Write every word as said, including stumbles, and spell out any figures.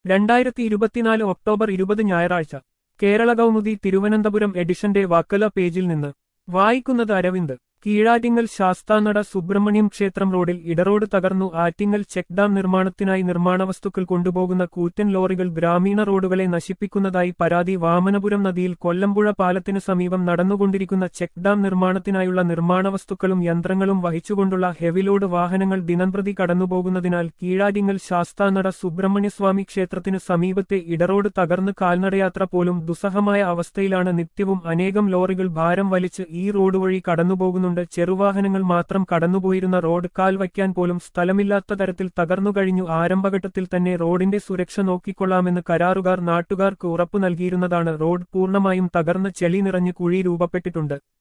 രണ്ടായിരത്തി ഇരുപത്തിനാല് ഒക്ടോബർ ഇരുപത് ഞായറാഴ്ച കേരള കൗമുദി തിരുവനന്തപുരം എഡിഷന്റെ വക്കല പേജിൽ നിന്ന് വായിക്കുന്നത് അരവിന്ദ്. കീഴാറ്റിങ്ങൽ ശാസ്താനട സുബ്രഹ്മണ്യം ക്ഷേത്രം റോഡിൽ ഇടറോഡ് തകർന്നു. ആറ്റിങ്ങൽ ചെക്ക് ഡാം നിർമ്മാണത്തിനായി നിർമ്മാണ വസ്തുക്കൾ കൊണ്ടുപോകുന്ന കൂറ്റൻ ലോറികൾ ഗ്രാമീണ റോഡുകളെ നശിപ്പിക്കുന്നതായി പരാതി. വാമനപുരം നദിയിൽ കൊല്ലമ്പുഴ പാലത്തിനു സമീപം നടന്നുകൊണ്ടിരിക്കുന്ന ചെക്ക് ഡാം നിർമ്മാണത്തിനായുള്ള നിർമ്മാണ വസ്തുക്കളും യന്ത്രങ്ങളും വഹിച്ചുകൊണ്ടുള്ള ഹെവിലോഡ് വാഹനങ്ങൾ ദിനംപ്രതി കടന്നുപോകുന്നതിനാൽ കീഴാറ്റിങ്ങൽ ശാസ്താനട സുബ്രഹ്മണ്യസ്വാമി ക്ഷേത്രത്തിനു സമീപത്തെ ഇടറോഡ് തകർന്ന് കാൽനടയാത്ര പോലും ദുസ്സഹമായ അവസ്ഥയിലാണ്. നിത്യവും അനേകം ലോറികൾ ഭാരം വലിച്ച് ഈ റോഡ് വഴി കടന്നുപോകുന്നു. ചെറുവാഹനങ്ങൾ മാത്രം കടന്നുപോയിരുന്ന റോഡ് കാൽ വയ്ക്കാൻ പോലും സ്ഥലമില്ലാത്ത തരത്തിൽ തകർന്നു കഴിഞ്ഞു. ആരംഭഘട്ടത്തിൽ തന്നെ റോഡിന്റെ സുരക്ഷ നോക്കിക്കൊള്ളാമെന്ന് കരാറുകാർ നാട്ടുകാർക്ക് ഉറപ്പു നൽകിയിരുന്നതാണ്. റോഡ് പൂർണ്ണമായും തകർന്ന് ചെളി നിറഞ്ഞ് കുഴി രൂപപ്പെട്ടിട്ടുണ്ട്.